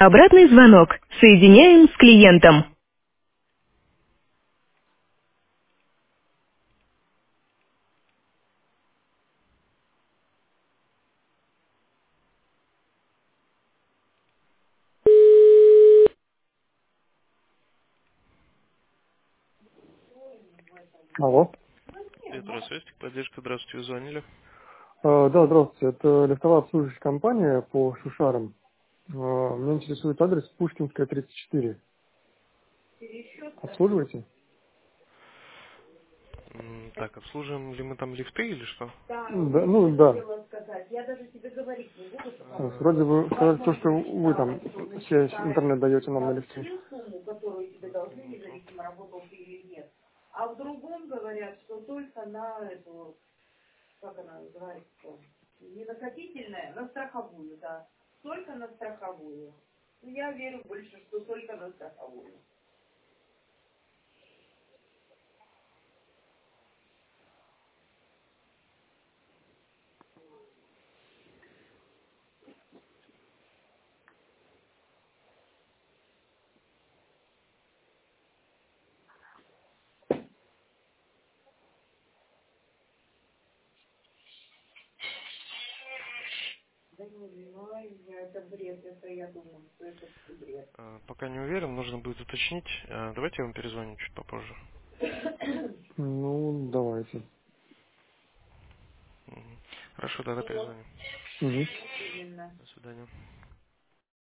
Обратный звонок. Соединяем с клиентом. Алло. Здравствуйте, поддержка, здравствуйте, вы звонили. Да, здравствуйте. Это лифтовая обслуживающая компания по Шушарам. Меня интересует адрес Пушкинская, 34. Обслуживаете? Так, обслуживаем ли мы там лифты или что? Да, ну да. А, Вроде бы сказали то, что вы там все интернет даете нам на лифте. так, минуту. Пока не уверен, нужно будет уточнить. Давайте я вам перезвоню чуть попозже. Ну, давайте. Мгм. Хорошо, тогда перезвоню. Мгм. До свидания.